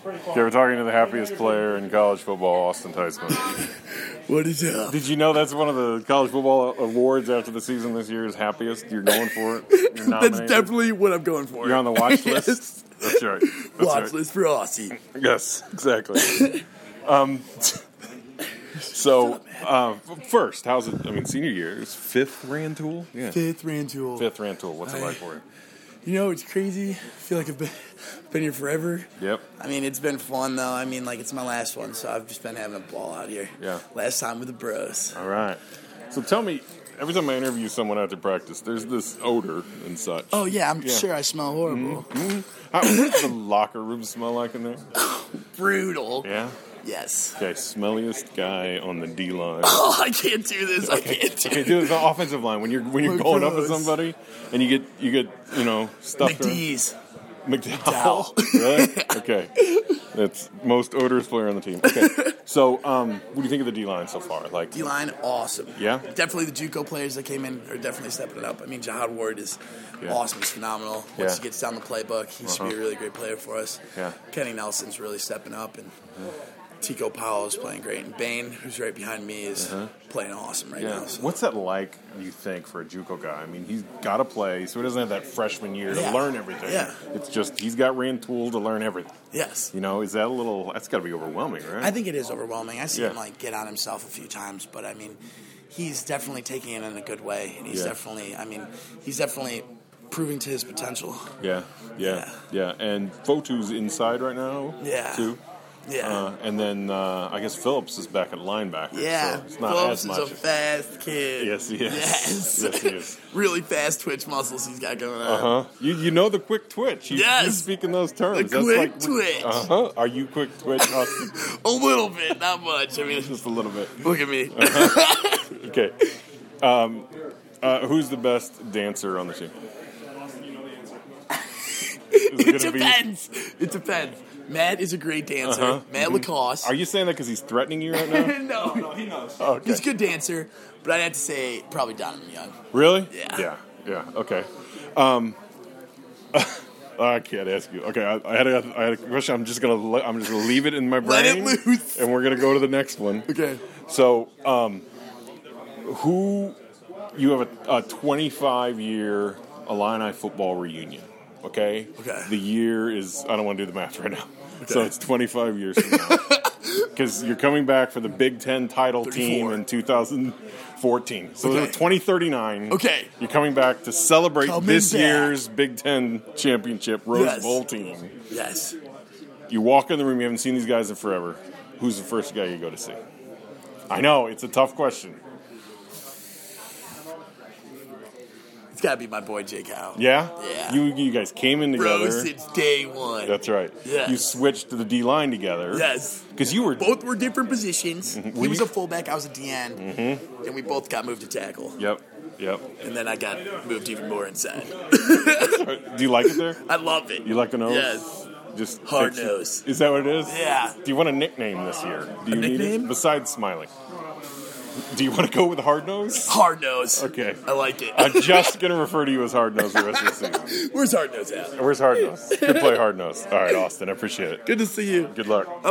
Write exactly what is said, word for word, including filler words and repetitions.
Okay, we're talking to the happiest player in college football, Austin Theismann. What is up? Did you know that's one of the college football awards after the season this year is happiest? You're going for it? You're That's definitely what I'm going for. You're on the watch list? Yes. That's right. That's Watch right. list for Aussie. Yes, exactly. um, so, uh, first, how's it? I mean, senior year is fifth Rantoul? Yeah. Fifth Rantoul. Fifth Rantoul. What's it I- like for you? You know, it's crazy. I feel like I've been, been here forever. Yep. I mean, it's been fun, though. I mean, like, it's my last one, so I've just been having a ball out here. Yeah. Last time with the bros. All right. So tell me, every time I interview someone after practice, there's this odor and such. Oh, yeah, I'm Yeah. sure I smell horrible. Mm-hmm. How, what does the locker room smell like in there? Brutal. Yeah? Yes. Okay, smelliest guy on the D line. Oh, I can't do this. I can't do Okay, do it the offensive line when you're when you're We're going up at gross. somebody and you get you get you know stuffed. around- McDee's. McDowell. Really? Okay. That's most odorous player on the team. Okay. So, um, what do you think of the D line so far? Like, D-line, awesome. Yeah? Definitely the JUCO players that came in are definitely stepping it up. I mean, Jahad Ward is Yeah. awesome. He's phenomenal. Once Yeah. he gets down the playbook, he should be Uh-huh. a really great player for us. Yeah. Kenny Nelson's really stepping up, and Tico Powell is playing great. And Bain, who's right behind me, is playing awesome right yeah. now. So. What's that like? You think for a JUCO guy? I mean, he's got to play, so he doesn't have that freshman year Yeah. to learn everything. Yeah. It's just he's got Rantoul to learn everything. Yes. You know, is that a little? That's got to be overwhelming, right? I think it is overwhelming. I see Yeah. him like get on himself a few times, but I mean, he's definitely taking it in a good way, and he's Yeah. definitely, I mean, he's definitely proving to his potential. Yeah, yeah, yeah. And Fotu's inside right now. Yeah. Too. Yeah. Uh, and then uh, I guess Phillips is back at linebacker. Yeah, So it's not Phillips as much. is a fast kid. Yes, he is. Yes, Yes, he is. Really fast twitch muscles he's got going on. Uh huh. You you know the quick twitch. You, Yes. You speak in those terms. The quick twitch. Uh huh. Are you quick twitch, Austin? A little bit, not much. I mean, Just a little bit. look at me. Okay. Um, uh, who's the best dancer on the team? Is It gonna be- depends. It depends. Matt is a great dancer. Uh-huh. Matt Lacoste. Are you saying that because he's threatening you right now? no, no, he knows. Oh, okay. He's a good dancer, but I'd have to say probably Donovan Young. Really? Yeah. Yeah. Yeah. Okay. Um, I can't ask you. Okay, I, I had a, I had a question. I'm just gonna le- I'm just gonna leave it in my Let brain. it loose. And we're gonna go to the next one. Okay. So, um, who you have a, a twenty-five year Illini football reunion? Okay. Okay. The year is I don't want to do the math right now. So Okay. it's twenty-five years from now. Because you're coming back for the Big Ten title team thirty-four. in two thousand fourteen. So Okay. twenty thirty-nine. Okay. You're coming back to celebrate Coming this back. year's Big Ten championship Rose Yes. Bowl team. Yes. You walk in the room, you haven't seen these guys in forever. Who's the first guy you go to see? I know, it's a tough question. It's got to be my boy Jake Howe. Yeah? Yeah. You you guys came in together. Bro, since day one. That's right. Yes. You switched to the D line together. Yes. Because you were Both were different positions. Were He was you- a fullback, I was a D N. Mm-hmm. And we both got moved to tackle. Yep. Yep. And then I got moved even more inside. Do you like it there? I love it. You like the nose? Yes. Just Hard takes- nose. Is that what it is? Yeah. Do you want a nickname this year? Do you A need nickname? it? Besides Smiley. Do you want to go with hard nose? Hard nose. Okay. I like it. I'm just going to refer to you as hard nose the rest of the season. Where's hard nose at? Where's hard nose? Good play, hard nose. All right, Austin. I appreciate it. Good to see you. Good luck.